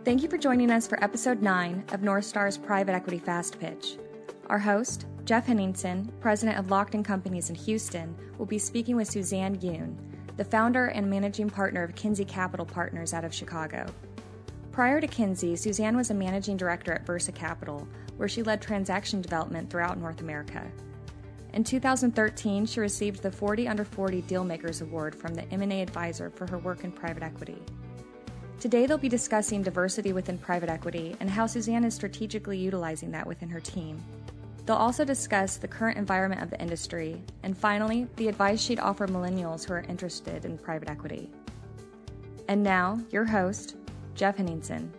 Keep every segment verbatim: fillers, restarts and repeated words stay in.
Thank you for joining us for episode nine of North Star's Private Equity Fast Pitch. Our host, Jeff Henningsen, president of Lockton Companies in Houston, will be speaking with Suzanne Yoon, the founder and managing partner of Kinsey Capital Partners out of Chicago. Prior to Kinsey, Suzanne was a managing director at Versa Capital, where she led transaction development throughout North America. In two thousand thirteen, she received the forty under forty Dealmakers Award from the M and A Advisor for her work in private equity. Today, they'll be discussing diversity within private equity and how Suzanne is strategically utilizing that within her team. They'll also discuss the current environment of the industry, and finally, the advice she'd offer millennials who are interested in private equity. And now, your host, Jeff Henningsen.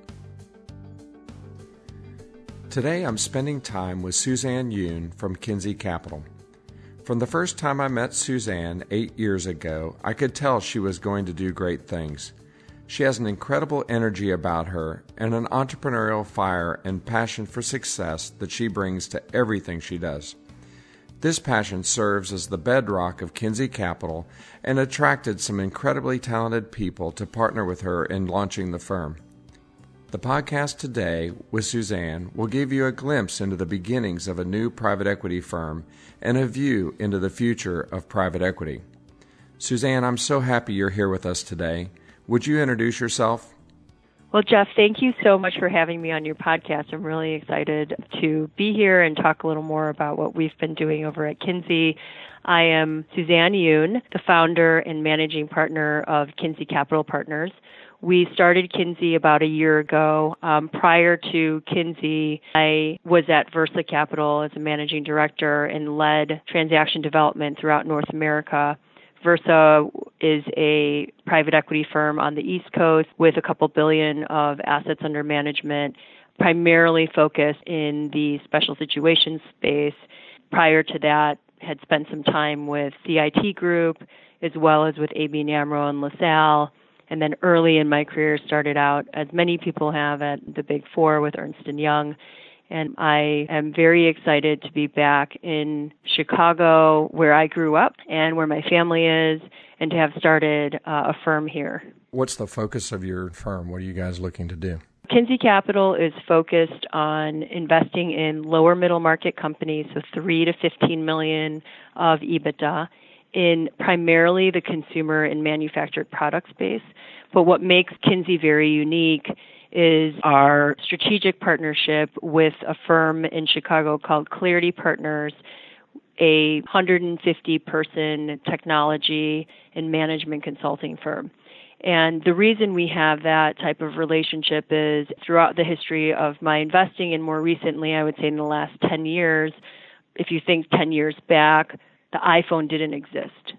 Today, I'm spending time with Suzanne Yoon from Kinsey Capital. From the first time I met Suzanne eight years ago, I could tell she was going to do great things. She has an incredible energy about her and an entrepreneurial fire and passion for success that she brings to everything she does. This passion serves as the bedrock of Kinsey Capital and attracted some incredibly talented people to partner with her in launching the firm. The podcast today with Suzanne will give you a glimpse into the beginnings of a new private equity firm and a view into the future of private equity. Suzanne, I'm so happy you're here with us today. Would you introduce yourself? Well, Jeff, thank you so much for having me on your podcast. I'm really excited to be here and talk a little more about what we've been doing over at Kinsey. I am Suzanne Yoon, the founder and managing partner of Kinsey Capital Partners. We started Kinsey about a year ago. Um, prior to Kinsey, I was at Versa Capital as a managing director and led transaction development throughout North America. Versa is a private equity firm on the East Coast with a couple billion of assets under management, primarily focused in the special situations space. Prior to that, had spent some time with C I T Group, as well as with A B N AMRO and LaSalle. And then early in my career, started out, as many people have, at the Big Four with Ernst and Young. And I am very excited to be back in Chicago, where I grew up and where my family is, and to have started uh, a firm here. What's the focus of your firm? What are you guys looking to do? Kinsey Capital is focused on investing in lower middle market companies, so three to fifteen million of EBITDA, in primarily the consumer and manufactured product space. But what makes Kinsey very unique is our strategic partnership with a firm in Chicago called Clarity Partners, a one hundred fifty person technology and management consulting firm. And the reason we have that type of relationship is throughout the history of my investing, and more recently, I would say in the last ten years, if you think ten years back, the iPhone didn't exist.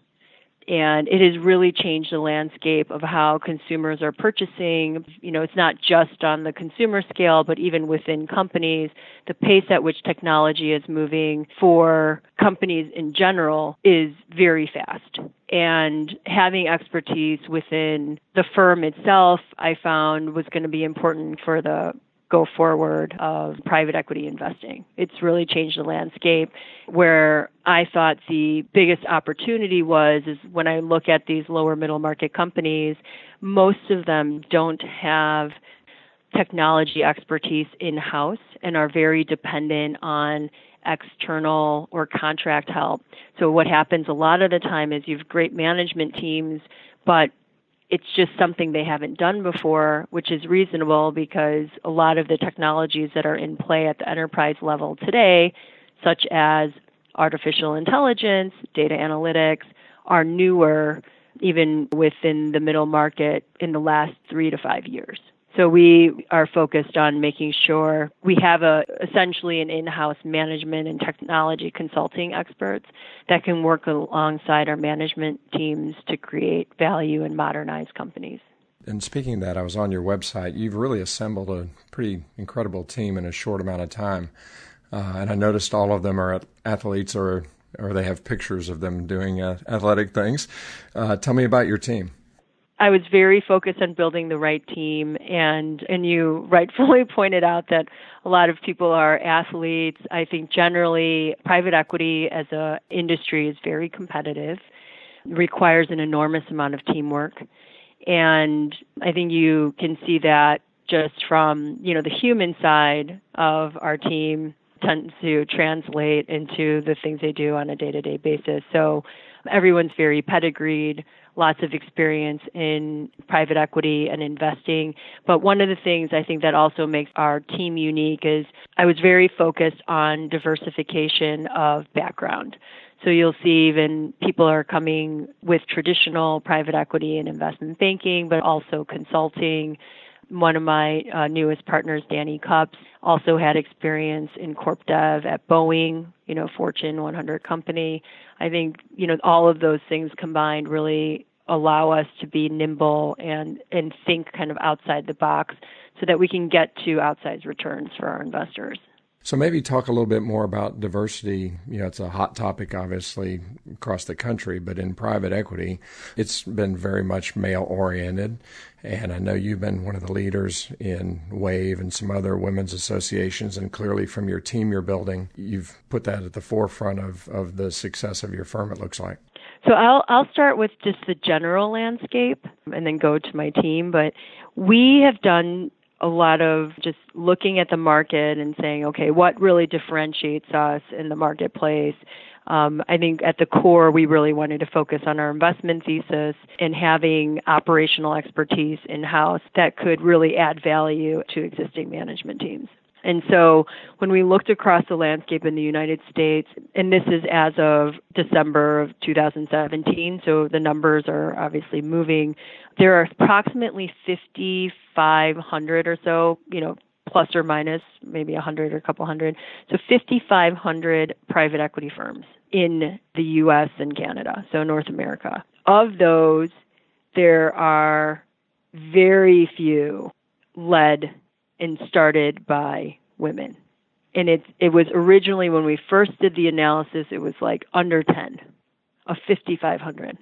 And it has really changed the landscape of how consumers are purchasing. You know, it's not just on the consumer scale, but even within companies, the pace at which technology is moving for companies in general is very fast. And having expertise within the firm itself, I found, was going to be important for the go forward of private equity investing. It's really changed the landscape. Where I thought the biggest opportunity was is when I look at these lower middle market companies, most of them don't have technology expertise in-house and are very dependent on external or contract help. So what happens a lot of the time is you have great management teams, but it's just something they haven't done before, which is reasonable because a lot of the technologies that are in play at the enterprise level today, such as artificial intelligence, data analytics, are newer even within the middle market in the last three to five years. So we are focused on making sure we have a essentially an in-house management and technology consulting experts that can work alongside our management teams to create value and modernize companies. And speaking of that, I was on your website. You've really assembled a pretty incredible team in a short amount of time. Uh, and I noticed all of them are athletes or, or they have pictures of them doing uh, athletic things. Uh, tell me about your team. I was very focused on building the right team, and and you rightfully pointed out that a lot of people are athletes. I think generally private equity as an industry is very competitive, requires an enormous amount of teamwork, and I think you can see that just from, you know, the human side of our team tends to translate into the things they do on a day-to-day basis. So everyone's very pedigreed, lots of experience in private equity and investing. But one of the things I think that also makes our team unique is I was very focused on diversification of background. So you'll see even people are coming with traditional private equity and investment banking, but also consulting. One of my uh, newest partners, Danny Cups, also had experience in corp dev at Boeing, you know, Fortune one hundred company. I think, you know, all of those things combined really allow us to be nimble and, and think kind of outside the box so that we can get to outsized returns for our investors. So maybe talk a little bit more about diversity. You know, it's a hot topic, obviously, across the country, but in private equity, it's been very much male-oriented. And I know you've been one of the leaders in WAVE and some other women's associations, and clearly from your team you're building, you've put that at the forefront of, of the success of your firm, it looks like. So I'll I'll start with just the general landscape and then go to my team. But we have done a lot of just looking at the market and saying, okay, what really differentiates us in the marketplace? Um, I think at the core, we really wanted to focus on our investment thesis and having operational expertise in-house that could really add value to existing management teams. And so when we looked across the landscape in the United States, and this is as of December of two thousand seventeen, so the numbers are obviously moving, there are approximately fifty-five hundred or so, you know, plus or minus maybe one hundred or a couple hundred, so fifty-five hundred private equity firms in the U S and Canada, so North America. Of those, there are very few led and started by women. And it it was originally, when we first did the analysis, it was like under ten of fifty-five hundred.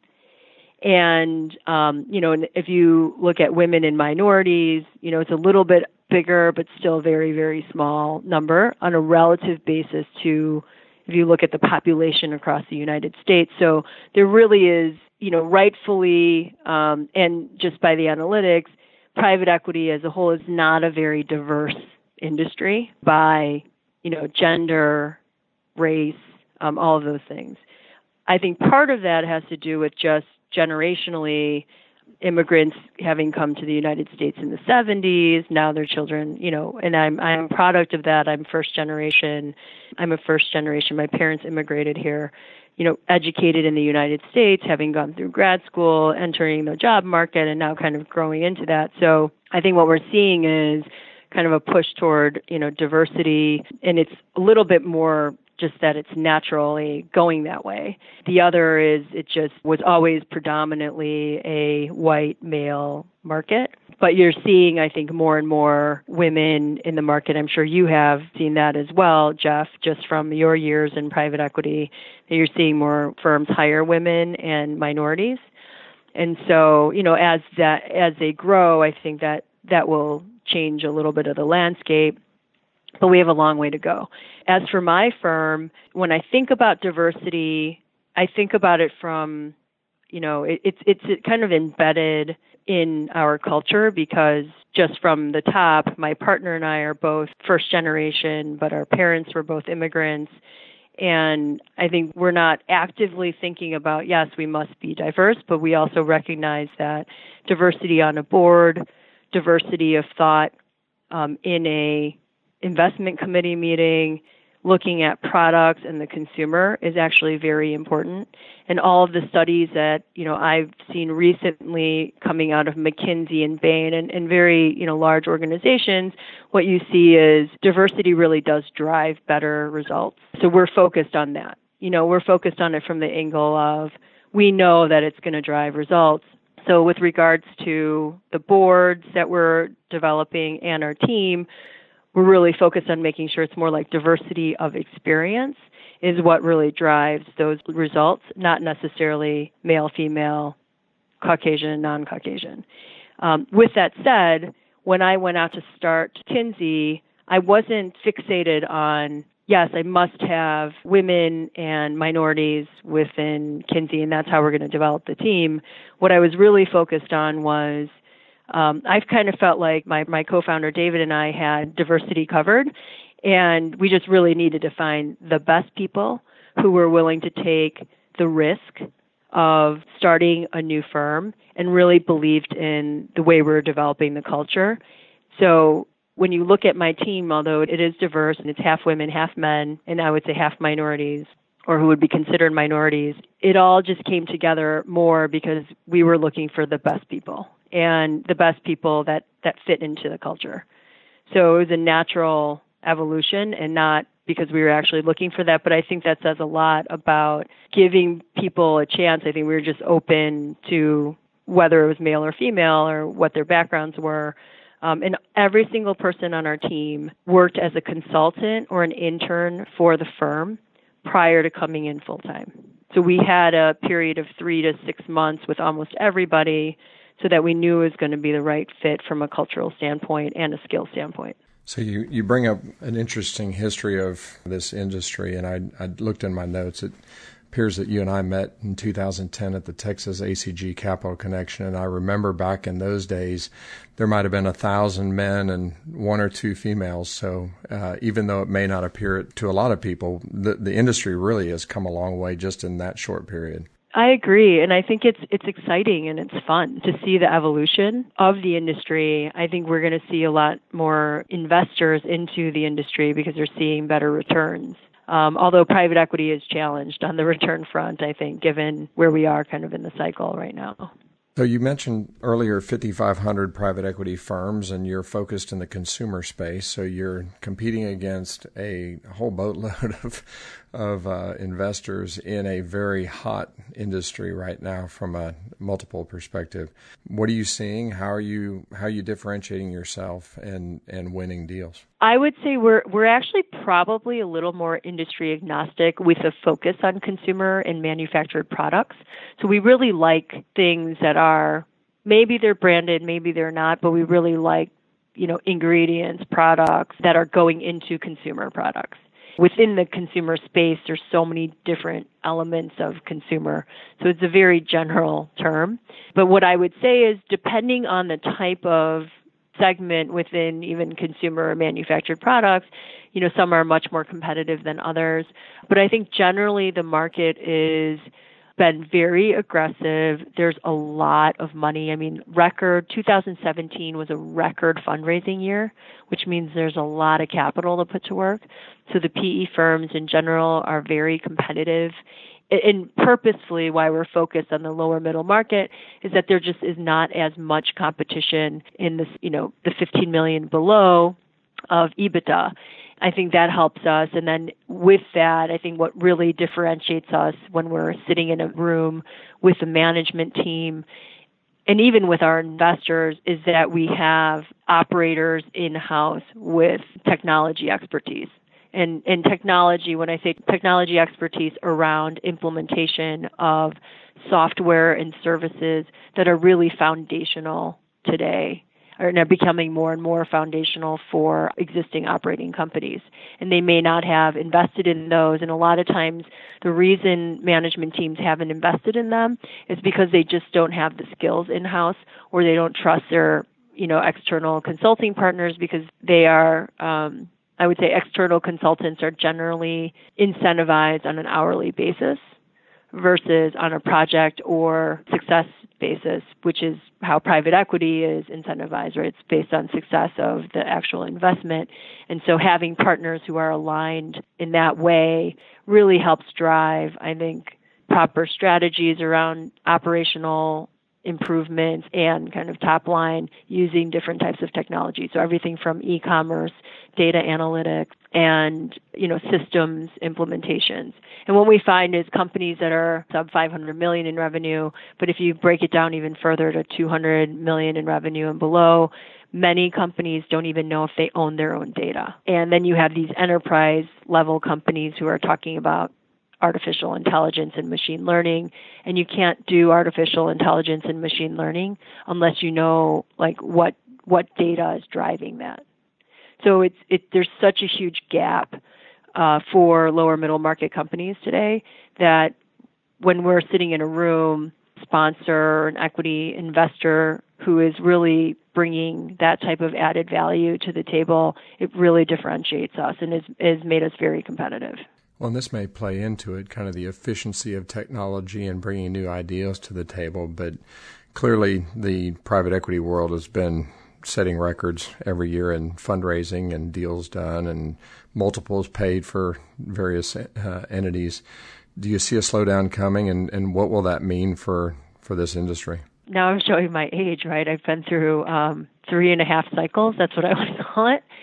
And, um, you know, if you look at women and minorities, you know, it's a little bit bigger, but still very, very small number on a relative basis to if you look at the population across the United States. So there really is, you know, rightfully, um, and just by the analytics, private equity as a whole is not a very diverse industry by, you know, gender, race, um, all of those things. I think part of that has to do with just generationally immigrants having come to the United States in the seventies, now their children, you know, and I'm I'm a product of that. I'm first generation. I'm a first generation. My parents immigrated here, you know, educated in the United States, having gone through grad school, entering the job market, and now kind of growing into that. So I think what we're seeing is kind of a push toward, you know, diversity, and it's a little bit more just that it's naturally going that way. The other is it just was always predominantly a white male market. But you're seeing, I think, more and more women in the market. I'm sure you have seen that as well, Jeff, just from your years in private equity, that you're seeing more firms hire women and minorities. And so, you know, as that as they grow, I think that that will change a little bit of the landscape. But we have a long way to go. As for my firm, when I think about diversity, I think about it from, you know, it, it's it's kind of embedded in our culture because just from the top, my partner and I are both first generation, but our parents were both immigrants. And I think we're not actively thinking about, yes, we must be diverse, but we also recognize that diversity on a board, diversity of thought um, in a investment committee meeting, looking at products and the consumer is actually very important. And all of the studies that, you know, I've seen recently coming out of McKinsey and Bain and, and very, you know, large organizations, what you see is diversity really does drive better results. So we're focused on that. You know, we're focused on it from the angle of we know that it's going to drive results. So with regards to the boards that we're developing and our team, we're really focused on making sure it's more like diversity of experience is what really drives those results, not necessarily male, female, Caucasian, non-Caucasian. Um, with that said, when I went out to start Kinsey, I wasn't fixated on, yes, I must have women and minorities within Kinsey, and that's how we're going to develop the team. What I was really focused on was Um, I've kind of felt like my, my co-founder David and I had diversity covered, and we just really needed to find the best people who were willing to take the risk of starting a new firm and really believed in the way we were developing the culture. So when you look at my team, although it is diverse and it's half women, half men, and I would say half minorities, or who would be considered minorities, it all just came together more because we were looking for the best people and the best people that, that fit into the culture. So it was a natural evolution and not because we were actually looking for that. But I think that says a lot about giving people a chance. I think we were just open to whether it was male or female or what their backgrounds were. Um, and every single person on our team worked as a consultant or an intern for the firm prior to coming in full time. So we had a period of three to six months with almost everybody so that we knew it was going to be the right fit from a cultural standpoint and a skill standpoint. So you, you bring up an interesting history of this industry, and I, I looked in my notes. It appears that you and I met in two thousand ten at the Texas A C G Capital Connection, and I remember back in those days there might have been a thousand men and one or two females. So uh, even though it may not appear to a lot of people, the, the industry really has come a long way just in that short period. I agree, and I think it's it's exciting and it's fun to see the evolution of the industry. I think we're going to see a lot more investors into the industry because they're seeing better returns. Um, although private equity is challenged on the return front, I think, given where we are kind of in the cycle right now. So you mentioned earlier fifty-five hundred private equity firms, and you're focused in the consumer space. So you're competing against a whole boatload of of uh, investors in a very hot industry right now from a multiple perspective. What are you seeing? How are you how are you differentiating yourself and, and winning deals? I would say we're we're actually probably a little more industry agnostic with a focus on consumer and manufactured products. So we really like things that are, maybe they're branded, maybe they're not, but we really like, you know, ingredients, products that are going into consumer products. Within the consumer space, there's so many different elements of consumer. So it's a very general term. But what I would say is depending on the type of segment within even consumer or manufactured products, you know, some are much more competitive than others. But I think generally the market is been very aggressive. There's a lot of money. I mean, record two thousand seventeen was a record fundraising year, which means there's a lot of capital to put to work. So the P E firms in general are very competitive. And purposefully why we're focused on the lower middle market is that there just is not as much competition in this, you know, the fifteen million below of EBITDA. I think that helps us. And then with that, I think what really differentiates us when we're sitting in a room with the management team and even with our investors is that we have operators in-house with technology expertise. And, and technology, when I say technology expertise around implementation of software and services that are really foundational today, are now becoming more and more foundational for existing operating companies. And they may not have invested in those. And a lot of times the reason management teams haven't invested in them is because they just don't have the skills in-house, or they don't trust their, you know, external consulting partners because they are, um, I would say external consultants are generally incentivized on an hourly basis versus on a project or success basis, which is how private equity is incentivized, right? It's based on success of the actual investment. And so having partners who are aligned in that way really helps drive, I think, proper strategies around operational improvements and kind of top line using different types of technology. So everything from e-commerce, data analytics, and, you know, systems implementations. And what we find is companies that are sub five hundred million in revenue, but if you break it down even further to two hundred million in revenue and below, many companies don't even know if they own their own data. And then you have these enterprise level companies who are talking about artificial intelligence and machine learning, and you can't do artificial intelligence and machine learning unless you know like what what data is driving that. So it's it there's such a huge gap uh, for lower middle market companies today that when we're sitting in a room, sponsor, an equity investor who is really bringing that type of added value to the table, it really differentiates us and has, has made us very competitive. Well, and this may play into it, kind of the efficiency of technology and bringing new ideas to the table, but clearly the private equity world has been setting records every year in fundraising and deals done and multiples paid for various uh, entities. Do you see a slowdown coming, and, and what will that mean for, for this industry? Now I'm showing my age, right? I've been through um, three and a half cycles. That's what I would call it.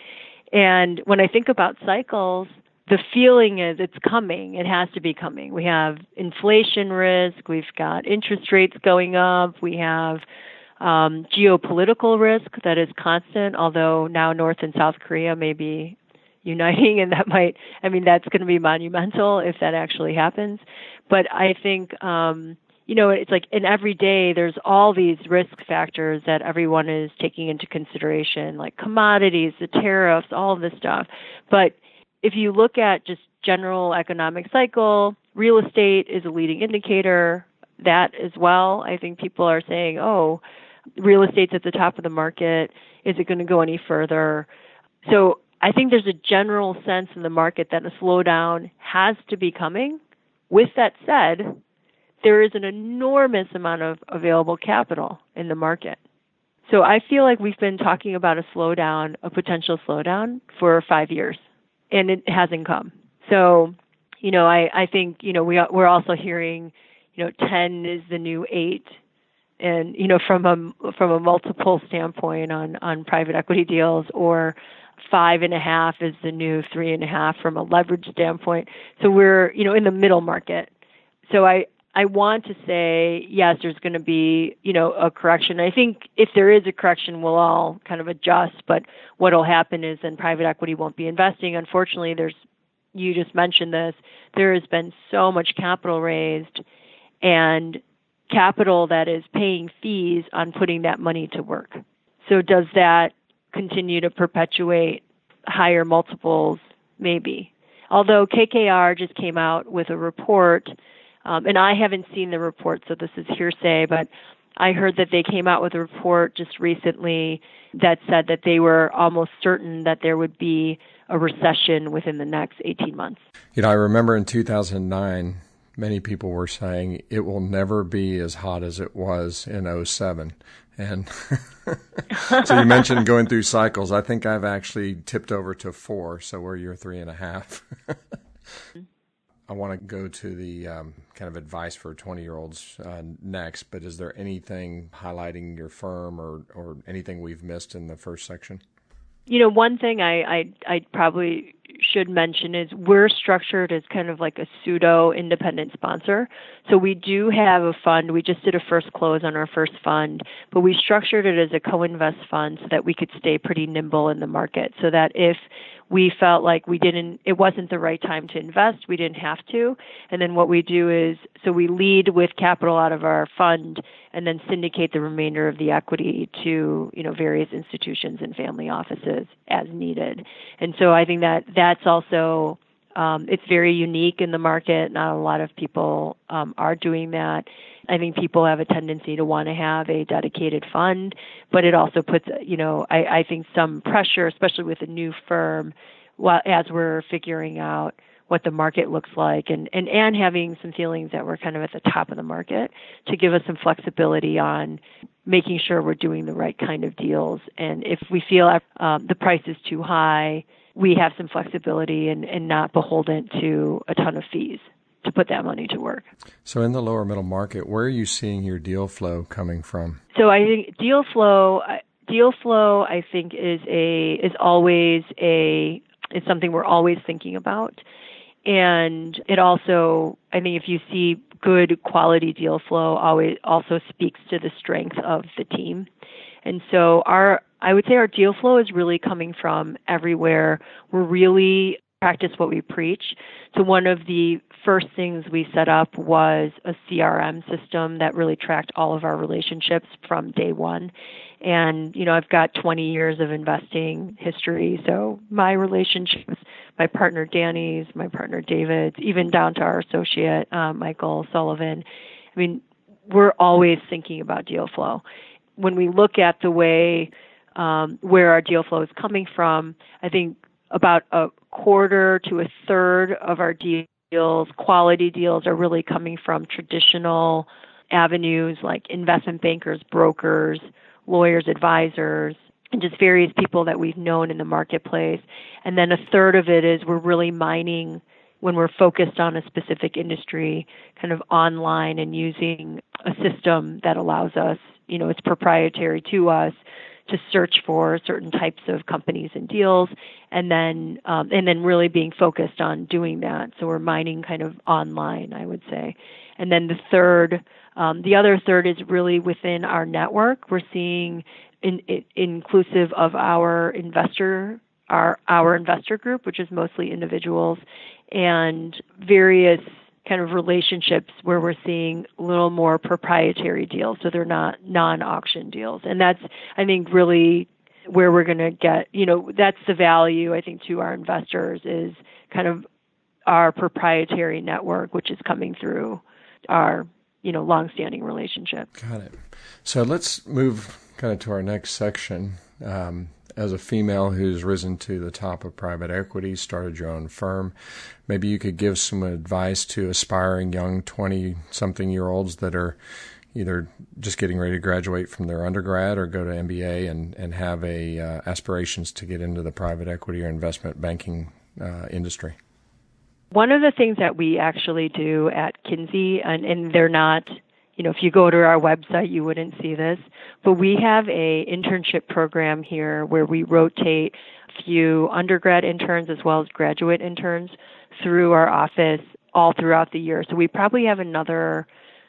And when I think about cycles, the feeling is it's coming. It has to be coming. We have inflation risk. We've got interest rates going up. We have um, geopolitical risk that is constant, although now North and South Korea may be uniting, and that might, I mean, that's going to be monumental if that actually happens. But I think, um, you know, it's like in every day there's all these risk factors that everyone is taking into consideration, like commodities, the tariffs, all of this stuff. But if you look at just general economic cycle, real estate is a leading indicator. That as well, I think people are saying, oh, real estate's at the top of the market. Is it going to go any further? So I think there's a general sense in the market that a slowdown has to be coming. With that said, there is an enormous amount of available capital in the market. So I feel like we've been talking about a slowdown, a potential slowdown, for five years, and it hasn't come. So, you know, I, I think, you know, we, we're also hearing, you know, ten is the new eight. And, you know, from a, from a multiple standpoint on, on private equity deals, or five and a half is the new three and a half from a leverage standpoint. So we're, you know, in the middle market. So I, I want to say, yes, there's going to be, you know, a correction. I think if there is a correction, we'll all kind of adjust, but what will happen is then private equity won't be investing. Unfortunately, there's, you just mentioned this, there has been so much capital raised, and capital that is paying fees on putting that money to work. So does that continue to perpetuate higher multiples? Maybe. Although K K R just came out with a report, um, and I haven't seen the report, so this is hearsay, but I heard that they came out with a report just recently that said that they were almost certain that there would be a recession within the next eighteen months. You know, I remember in two thousand nine, many people were saying it will never be as hot as it was in oh seven. And so you mentioned going through cycles. I think I've actually tipped over to four, so where you're three and a half. I want to go to the um, kind of advice for twenty-year-olds uh, next, but is there anything highlighting your firm or, or anything we've missed in the first section? You know, one thing I, I, I probably should mention is we're structured as kind of like a pseudo-independent sponsor. So we do have a fund. We just did a first close on our first fund, but we structured it as a co-invest fund so that we could stay pretty nimble in the market, so that if we felt like we didn't, it wasn't the right time to invest, we didn't have to. And then what we do is, so we lead with capital out of our fund and then syndicate the remainder of the equity to, you know, various institutions and family offices as needed. And so I think that that's also, um, it's very unique in the market. Not a lot of people um, are doing that. I think people have a tendency to want to have a dedicated fund, but it also puts, you know, I, I think some pressure, especially with a new firm, while, as we're figuring out what the market looks like, and, and, and having some feelings that we're kind of at the top of the market, to give us some flexibility on making sure we're doing the right kind of deals. And if we feel um, the price is too high, we have some flexibility and, and not beholden to a ton of fees to put that money to work. So in the lower middle market, where are you seeing your deal flow coming from? So I think deal flow, deal flow, I think is a is always a is something we're always thinking about, and it also, I think if you see good quality deal flow, always also speaks to the strength of the team. And so our I would say our deal flow is really coming from everywhere. We're really practice what we preach. So one of the first things we set up was a C R M system that really tracked all of our relationships from day one. And, you know, I've got twenty years of investing history. So my relationships, my partner Danny's, my partner David's, even down to our associate, uh, Michael Sullivan. I mean, we're always thinking about deal flow. when we look at the way um, where our deal flow is coming from, I think about a quarter to a third of our deals, quality deals, are really coming from traditional avenues like investment bankers, brokers, lawyers, advisors, and just various people that we've known in the marketplace. And then a third of it is we're really mining when we're focused on a specific industry, kind of online and using a system that allows us, you know, it's proprietary to us, to search for certain types of companies and deals, and then um, and then really being focused on doing that. So we're mining kind of online, I would say. And then the third, um, the other third is really within our network. We're seeing, in, in, inclusive of our investor, our our investor group, which is mostly individuals, and various kind of relationships where we're seeing a little more proprietary deals, so they're not non-auction deals. And that's, I think, really where we're going to get, you know, that's the value, I think, to our investors is kind of our proprietary network, which is coming through our, you know, longstanding relationship. Got it. So let's move kind of to our next section. Um, as a female who's risen to the top of private equity, started your own firm, maybe you could give some advice to aspiring young twenty-something-year-olds that are either just getting ready to graduate from their undergrad or go to M B A and, and have a uh, aspirations to get into the private equity or investment banking uh, industry. One of the things that we actually do at Kinsey, and, and they're not, you know, if you go to our website, you wouldn't see this, but we have a internship program here where we rotate a few undergrad interns as well as graduate interns through our office all throughout the year. So we probably have another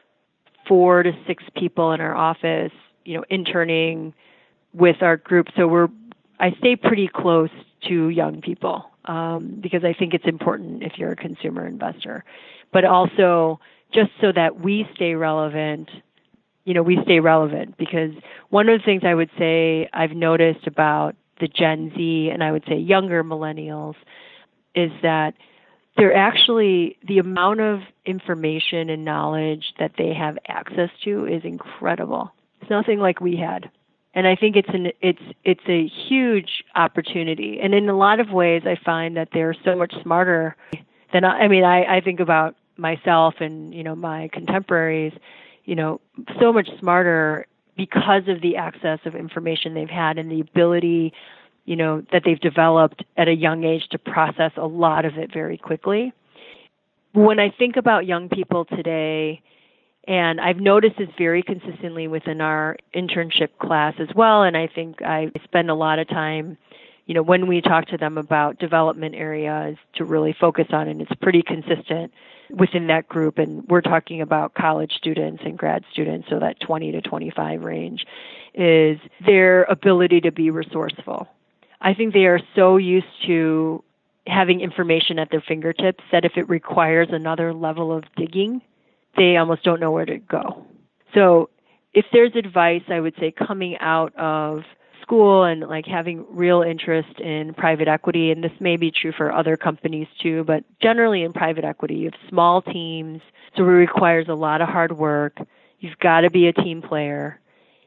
four to six people in our office, you know, interning with our group. So we're, I stay pretty close to young people um, because I think it's important if you're a consumer investor, but also just so that we stay relevant, you know, we stay relevant because one of the things I would say I've noticed about the Gen Z and I would say younger millennials is that they're actually, the amount of information and knowledge that they have access to is incredible. It's nothing like we had. And I think it's an it's it's a huge opportunity. And in a lot of ways, I find that they're so much smarter than I, I mean, I, I think about myself and, you know, my contemporaries, you know, so much smarter because of the access of information they've had and the ability, you know, that they've developed at a young age to process a lot of it very quickly. When I think about young people today, and I've noticed this very consistently within our internship class as well, and I think I spend a lot of time, you know, when we talk to them about development areas to really focus on, and it's pretty consistent within that group, and we're talking about college students and grad students, so that twenty to twenty-five range, is their ability to be resourceful. I think they are so used to having information at their fingertips that if it requires another level of digging, they almost don't know where to go. So if there's advice, I would say coming out of school and like having real interest in private equity, and this may be true for other companies too, but generally in private equity, you have small teams, so it requires a lot of hard work. You've got to be a team player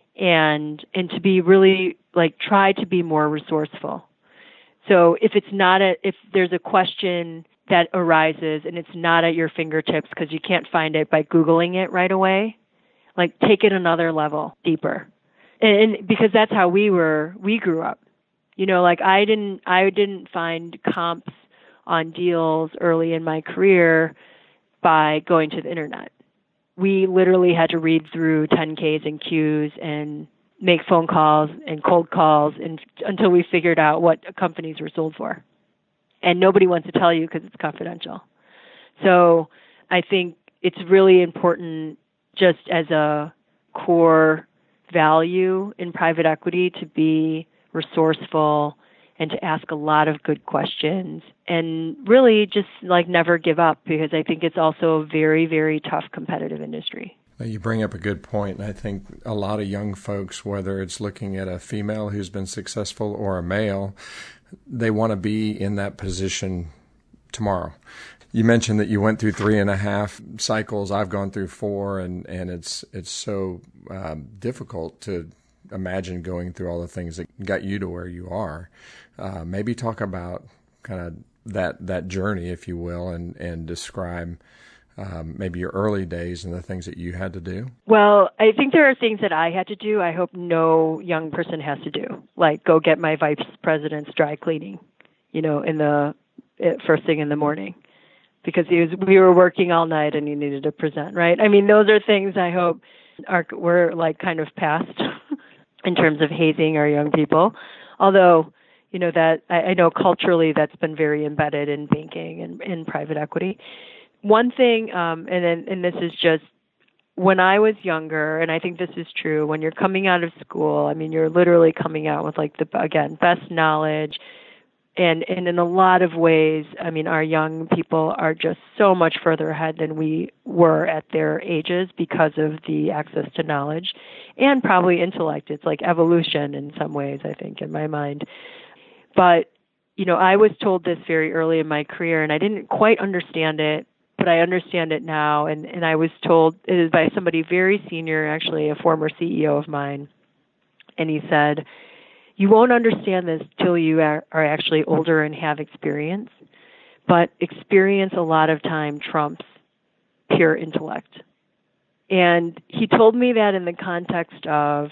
and and to be really like try to be more resourceful. So if it's not a if there's a question that arises and it's not at your fingertips because you can't find it by Googling it right away, like take it another level deeper. And, and because that's how we were, we grew up. You know, like I didn't, I didn't find comps on deals early in my career by going to the internet. We literally had to read through ten Ks and Qs and make phone calls and cold calls and, until we figured out what companies were sold for. And nobody wants to tell you because it's confidential. So I think it's really important just as a core value in private equity to be resourceful and to ask a lot of good questions and really just like never give up because I think it's also a very, very tough competitive industry. You bring up a good point, and I think a lot of young folks, whether it's looking at a female who's been successful or a male, they want to be in that position tomorrow. You mentioned that you went through three and a half cycles. I've gone through four, and, and it's it's so um, difficult to imagine going through all the things that got you to where you are. Uh, maybe talk about kind of that that journey, if you will, and, and describe um, maybe your early days and the things that you had to do. Well, I think there are things that I had to do I hope no young person has to do, like go get my vice president's dry cleaning, you know, in the first thing in the morning, because he was, we were working all night and he needed to present, right? I mean, those are things I hope are we're like kind of past in terms of hazing our young people. Although, you know, that I, I know culturally that's been very embedded in banking and in private equity. One thing, um, and then, and this is just when I was younger, and I think this is true, when you're coming out of school, I mean, you're literally coming out with like the, again, best knowledge. And, and in a lot of ways, I mean, our young people are just so much further ahead than we were at their ages because of the access to knowledge and probably intellect. It's like evolution in some ways, I think, in my mind. But, you know, I was told this very early in my career, and I didn't quite understand it, but I understand it now. And, and I was told it is by somebody very senior, actually a former C E O of mine. And he said, you won't understand this till you are, are actually older and have experience, but experience a lot of time trumps pure intellect. And he told me that in the context of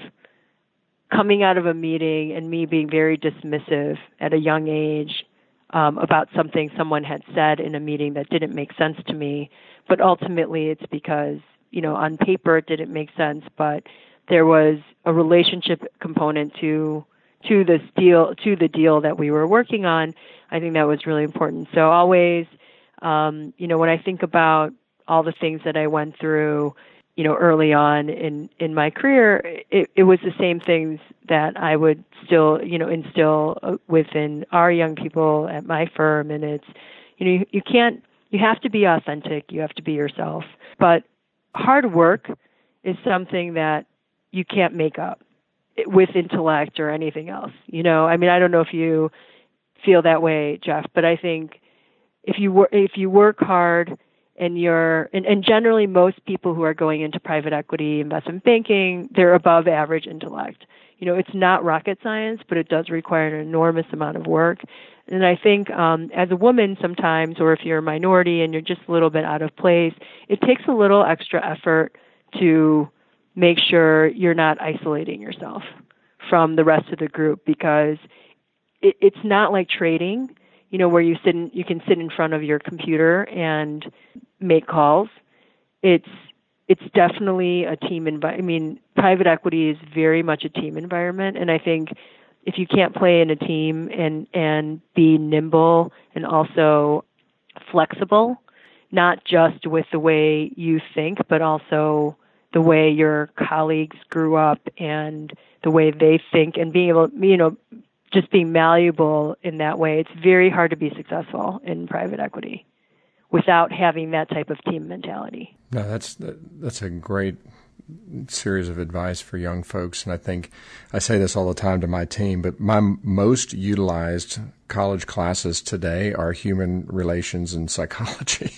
coming out of a meeting and me being very dismissive at a young age um, about something someone had said in a meeting that didn't make sense to me, but ultimately it's because, you know, on paper it didn't make sense, but there was a relationship component to to this deal, to the deal that we were working on. I think that was really important. So always, um, you know, when I think about all the things that I went through, you know, early on in, in my career, it, it was the same things that I would still, you know, instill within our young people at my firm. And it's, you know, you, you can't, you have to be authentic. You have to be yourself. But hard work is something that you can't make up with intellect or anything else. You know, I mean, I don't know if you feel that way, Jeff, but I think if you wor- if you work hard and you're, and, and generally most people who are going into private equity, investment banking, they're above average intellect. You know, it's not rocket science, but it does require an enormous amount of work. And I think um, as a woman sometimes, or if you're a minority and you're just a little bit out of place, it takes a little extra effort to make sure you're not isolating yourself from the rest of the group, because it, it's not like trading, you know, where you sit in, you can sit in front of your computer and make calls. It's it's definitely a team environment. I mean, private equity is very much a team environment, and I think if you can't play in a team and and be nimble and also flexible, not just with the way you think, but also the way your colleagues grew up and the way they think, and being able, you know, just being malleable in that way. It's very hard to be successful in private equity without having that type of team mentality. No, that's that's a great series of advice for young folks. And I think I say this all the time to my team, but my most utilized college classes today are human relations and psychology.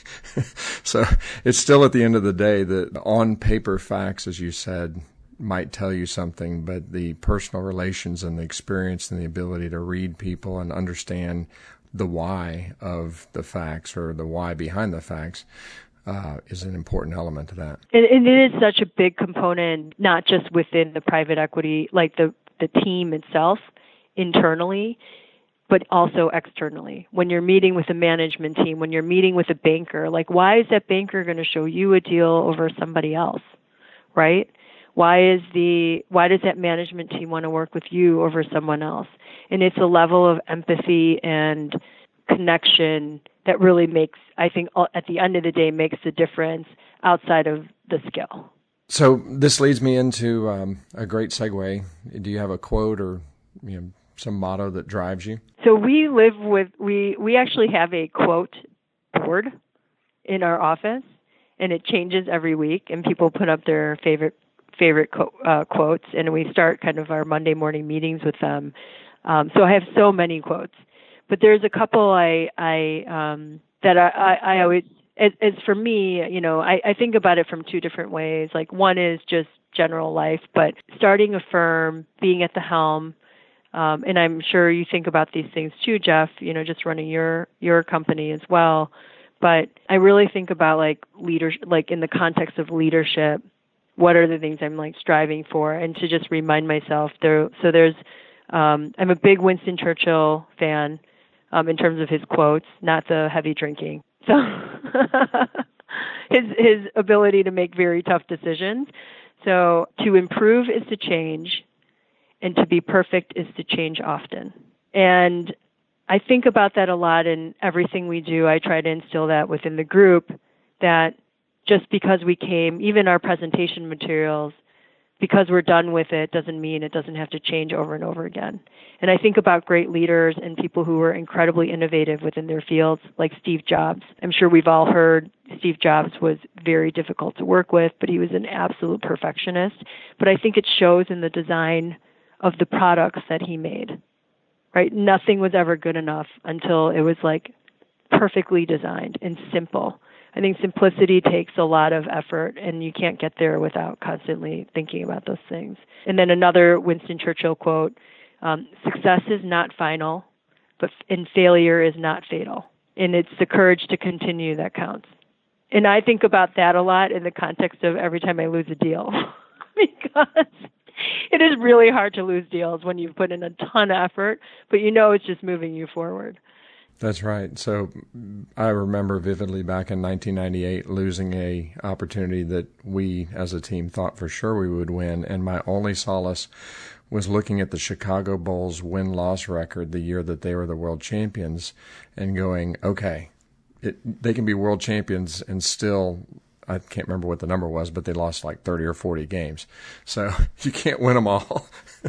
So it's still at the end of the day that on paper facts, as you said, might tell you something, but the personal relations and the experience and the ability to read people and understand the why of the facts or the why behind the facts Uh, is an important element to that. And, and it is such a big component, not just within the private equity, like the, the team itself internally, but also externally. When you're meeting with a management team, when you're meeting with a banker, like why is that banker going to show you a deal over somebody else, right? Why is the why does that management team want to work with you over someone else? And it's a level of empathy and connection that really makes, I think, at the end of the day, makes the difference outside of the skill. So this leads me into um, a great segue. Do you have a quote or you know, some motto that drives you? So we live with, we, we actually have a quote board in our office, and it changes every week, and people put up their favorite favorite co- uh, quotes, and we start kind of our Monday morning meetings with them. Um, so I have so many quotes. But there's a couple I, I um, that I, I, I always, as, as for me, you know, I, I think about it from two different ways. Like one is just general life, but starting a firm, being at the helm, um, and I'm sure you think about these things too, Jeff, you know, just running your, your company as well. But I really think about like leadership, like in the context of leadership, what are the things I'm like striving for, and to just remind myself there. So there's, um, I'm a big Winston Churchill fan um, in terms of his quotes, not the heavy drinking. So his his ability to make very tough decisions. So to improve is to change, and to be perfect is to change often. And I think about that a lot in everything we do. I try to instill that within the group, that just because we came, even our presentation materials, because we're done with it doesn't mean it doesn't have to change over and over again. And I think about great leaders and people who were incredibly innovative within their fields, like Steve Jobs. I'm sure we've all heard Steve Jobs was very difficult to work with, but he was an absolute perfectionist. But I think it shows in the design of the products that he made, right? Nothing was ever good enough until it was like perfectly designed and simple. I think simplicity takes a lot of effort, and you can't get there without constantly thinking about those things. And then another Winston Churchill quote, um, success is not final, but and failure is not fatal. And it's the courage to continue that counts. And I think about that a lot in the context of every time I lose a deal, because it is really hard to lose deals when you've put in a ton of effort, but you know it's just moving you forward. That's right. So I remember vividly back in nineteen ninety-eight losing a opportunity that we as a team thought for sure we would win, and my only solace was looking at the Chicago Bulls win-loss record the year that they were the world champions and going, okay, it, they can be world champions and still, I can't remember what the number was, but they lost like thirty or forty games. So you can't win them all.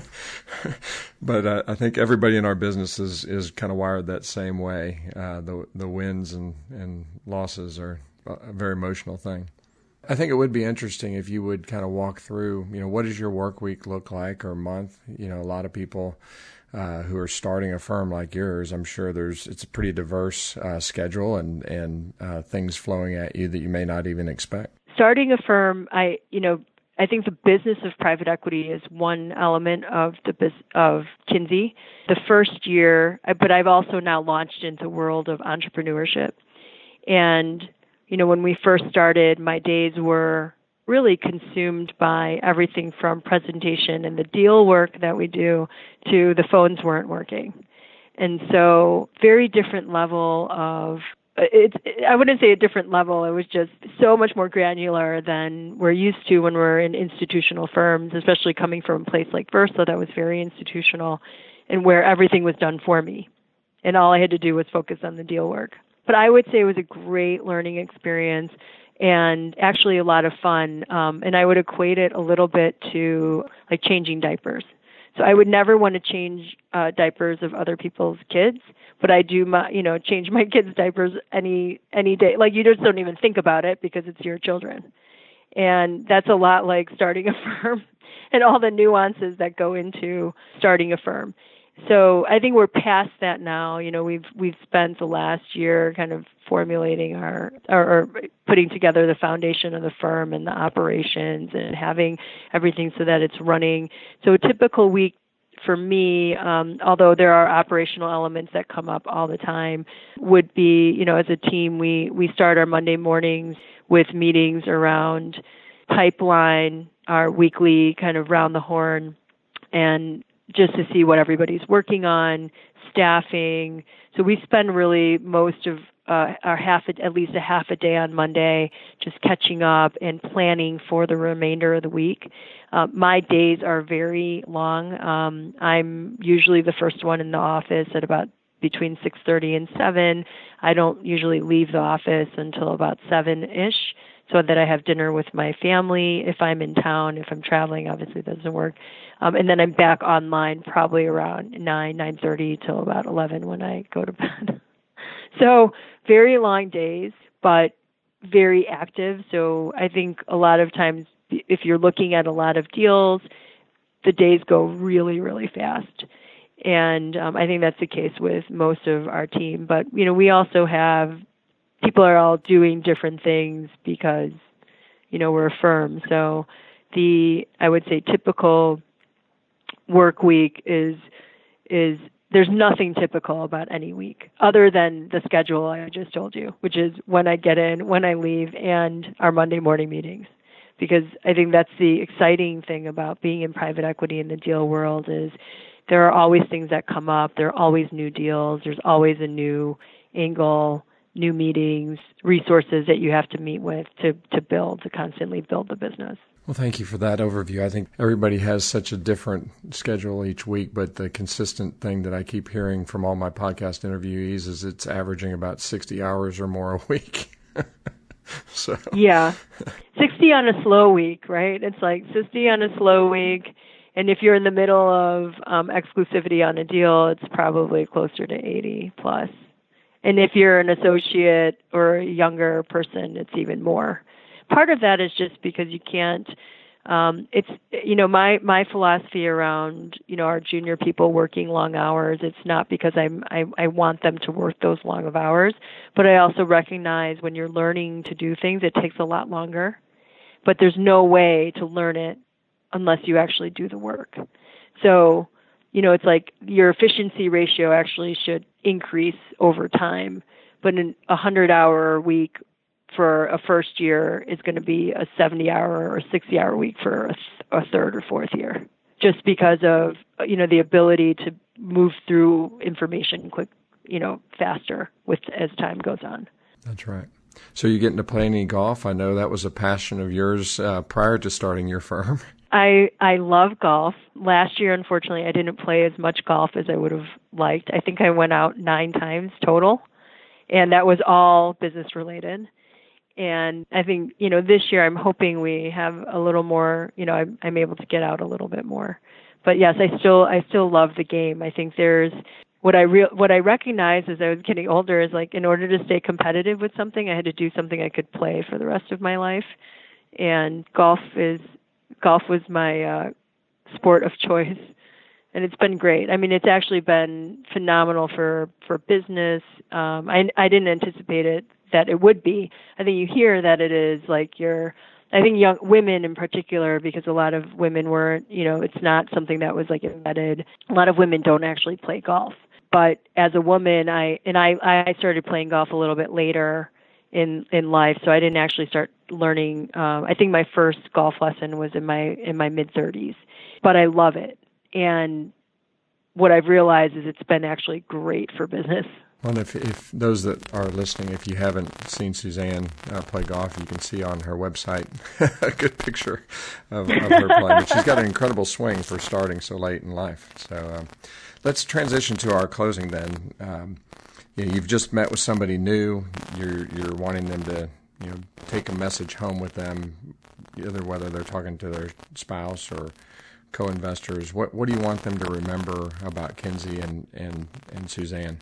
But uh, I think everybody in our business is, is kind of wired that same way. Uh, the the wins and, and losses are a very emotional thing. I think it would be interesting if you would kind of walk through, you know, what does your work week look like or month? You know, a lot of people uh, who are starting a firm like yours, I'm sure there's it's a pretty diverse uh, schedule and, and uh, things flowing at you that you may not even expect. Starting a firm, I, you know, I think the business of private equity is one element of the biz- of Kinsey. The first year, but I've also now launched into the world of entrepreneurship. And, you know, when we first started, my days were really consumed by everything from presentation and the deal work that we do to the phones weren't working. And so very different level of It's, I wouldn't say a different level. It was just so much more granular than we're used to when we're in institutional firms, especially coming from a place like Versa that was very institutional and where everything was done for me. And all I had to do was focus on the deal work. But I would say it was a great learning experience and actually a lot of fun. Um, and I would equate it a little bit to like changing diapers. So I would never want to change uh, diapers of other people's kids, but I do, my, you know, change my kids' diapers any any day. Like you just don't even think about it because it's your children, and that's a lot like starting a firm and all the nuances that go into starting a firm. So I think we're past that now. You know, we've we've spent the last year kind of formulating our or, or putting together the foundation of the firm and the operations and having everything so that it's running. So a typical week for me, um, although there are operational elements that come up all the time, would be, you know, as a team, we, we start our Monday mornings with meetings around pipeline, our weekly kind of round the horn, and just to see what everybody's working on, staffing. So we spend really most of uh, our half, a, at least a half a day on Monday, just catching up and planning for the remainder of the week. Uh, my days are very long. Um, I'm usually the first one in the office at about between six thirty and seven. I don't usually leave the office until about seven-ish, so that I have dinner with my family. If I'm in town, if I'm traveling, obviously it doesn't work. Um, and then I'm back online probably around nine, nine thirty till about eleven when I go to bed. So very long days, but very active. So I think a lot of times if you're looking at a lot of deals, the days go really, really fast. And um, I think that's the case with most of our team. But, you know, we also have people are all doing different things because, you know, we're a firm. So the, I would say, typical work week is is there's nothing typical about any week other than the schedule I just told you, which is when I get in, when I leave, and our Monday morning meetings. Because I think that's the exciting thing about being in private equity in the deal world is there are always things that come up. There are always new deals. There's always a new angle, new meetings, resources that you have to meet with to, to build, to constantly build the business. Well, thank you for that overview. I think everybody has such a different schedule each week, but the consistent thing that I keep hearing from all my podcast interviewees is it's averaging about sixty hours or more a week. So yeah, sixty on a slow week, right? It's like sixty on a slow week. And if you're in the middle of um, exclusivity on a deal, it's probably closer to eighty plus. And if you're an associate or a younger person, it's even more. Part of that is just because you can't, um, it's, you know, my, my philosophy around, you know, our junior people working long hours, it's not because I'm, I, I want them to work those long of hours, but I also recognize when you're learning to do things, it takes a lot longer. But there's no way to learn it unless you actually do the work. So, you know, it's like your efficiency ratio actually should increase over time, but in a hundred-hour week for a first year is going to be a seventy-hour or sixty-hour week for a, th- a third or fourth year, just because of, you know, the ability to move through information quick, you know, faster with as time goes on. That's right. So you getting to play any golf? I know that was a passion of yours uh, prior to starting your firm. I I love golf. Last year, unfortunately, I didn't play as much golf as I would have liked. I think I went out nine times total, and that was all business related. And I think, you know, this year I'm hoping we have a little more, you know, I'm, I'm able to get out a little bit more. But yes, I still I still love the game. I think there's what I real what I recognized as I was getting older is like in order to stay competitive with something, I had to do something I could play for the rest of my life. And golf is golf was my uh, sport of choice, and it's been great. I mean, it's actually been phenomenal for for business. Um, I I didn't anticipate it that it would be. I think you hear that it is like you're. I think young women in particular, because a lot of women weren't, you know, it's not something that was like embedded. A lot of women don't actually play golf. But as a woman, I and I, I started playing golf a little bit later in in life, so I didn't actually start learning. Um, I think my first golf lesson was in my in my mid thirties. But I love it, and what I've realized is it's been actually great for business. Well, if, if those that are listening, if you haven't seen Suzanne uh, play golf, you can see on her website a good picture of, of her playing. But she's got an incredible swing for starting so late in life. So um, let's transition to our closing then. Um, you know, you've just met with somebody new. You're you're wanting them to you know take a message home with them, either whether they're talking to their spouse or co-investors. What what do you want them to remember about Kinsey and and, and Suzanne?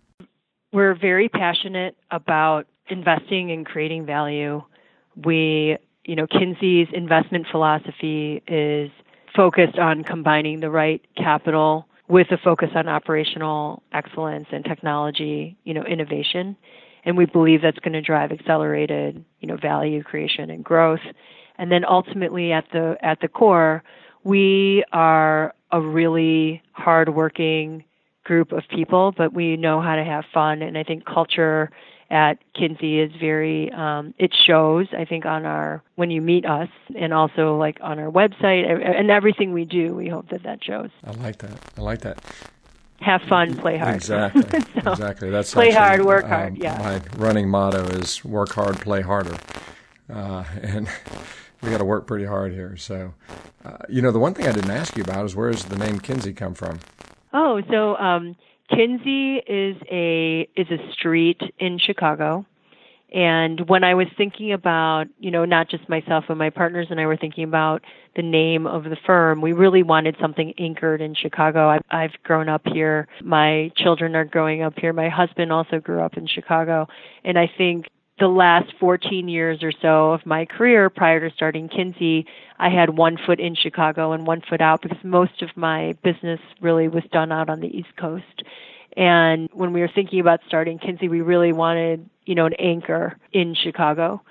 We're very passionate about investing and creating value. We, you know, Kinsey's investment philosophy is focused on combining the right capital with a focus on operational excellence and technology, you know, innovation. And we believe that's going to drive accelerated, you know, value creation and growth. And then ultimately at the at the core, we are a really hardworking group of people, but we know how to have fun. And I think culture at Kinsey is very, um, it shows, I think, on our, when you meet us and also like on our website and everything we do, we hope that that shows. I like that. I like that. Have fun, play hard. Exactly. so, exactly. That's play actually, hard, work um, hard. Yeah. My running motto is work hard, play harder. Uh, and we got to work pretty hard here. So, uh, you know, the one thing I didn't ask you about is where does the name Kinsey come from? Oh, so um, Kinsey is a is a street in Chicago, and when I was thinking about, you know, not just myself but my partners and I were thinking about the name of the firm, we really wanted something anchored in Chicago. I've, I've grown up here. My children are growing up here. My husband also grew up in Chicago, and I think the last fourteen years or so of my career prior to starting Kinsey, I had one foot in Chicago and one foot out because most of my business really was done out on the East Coast. And when we were thinking about starting Kinsey, we really wanted, you know, an anchor in Chicago.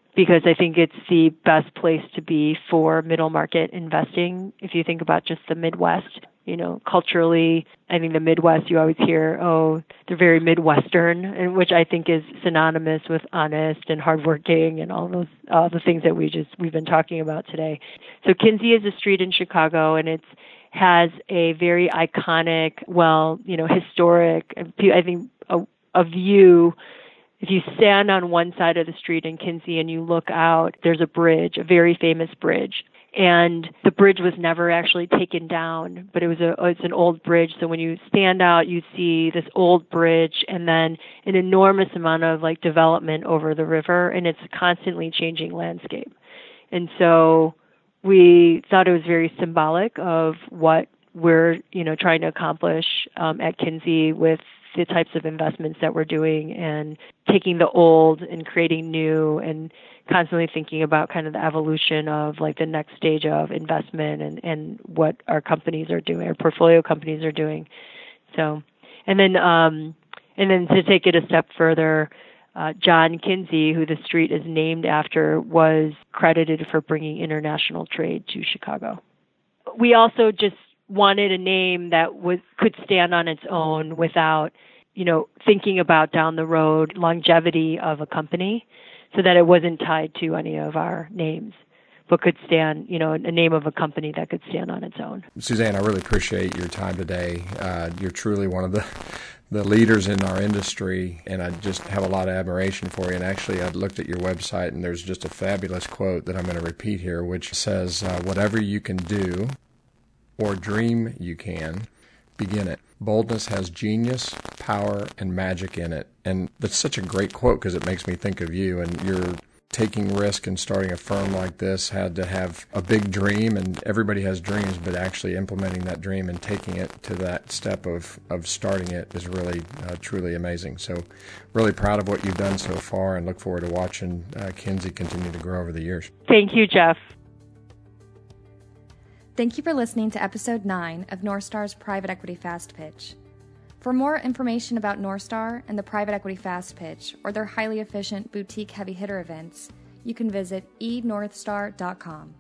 because I think it's the best place to be for middle market investing. If you think about just the Midwest, you know, culturally, I think the Midwest, you always hear, oh, they're very Midwestern, and which I think is synonymous with honest and hardworking and all those, all the things that we just, we've been talking about today. So Kinsey is a street in Chicago, and it's, has a very iconic, well, you know, historic, I think a, a view. If you stand on one side of the street in Kinsey and you look out, there's a bridge, a very famous bridge. And the bridge was never actually taken down, but it was a it's an old bridge. So when you stand out, you see this old bridge and then an enormous amount of like development over the river, and it's a constantly changing landscape. And so we thought it was very symbolic of what we're, you know, trying to accomplish um, at Kinsey with the types of investments that we're doing and taking the old and creating new and constantly thinking about kind of the evolution of like the next stage of investment and, and what our companies are doing, our portfolio companies are doing. So, and then, um, and then to take it a step further, uh, John Kinsey, who the street is named after, was credited for bringing international trade to Chicago. We also just wanted a name that was, could stand on its own without, you know, thinking about down the road longevity of a company, so that it wasn't tied to any of our names, but could stand, you know, a name of a company that could stand on its own. Suzanne, I really appreciate your time today. Uh, you're truly one of the the leaders in our industry, and I just have a lot of admiration for you. And actually, I looked at your website, and there's just a fabulous quote that I'm going to repeat here, which says, uh, whatever you can do or dream you can, begin it. Boldness has genius, power, and magic in it. And that's such a great quote because it makes me think of you, and you're taking risk and starting a firm like this had to have a big dream, and everybody has dreams, but actually implementing that dream and taking it to that step of, of starting it is really, uh, truly amazing. So really proud of what you've done so far and look forward to watching uh, Kinsey continue to grow over the years. Thank you, Jeff. Thank you for listening to episode nine of Northstar's Private Equity Fast Pitch. For more information about Northstar and the Private Equity Fast Pitch or their highly efficient boutique heavy hitter events, you can visit e northstar dot com.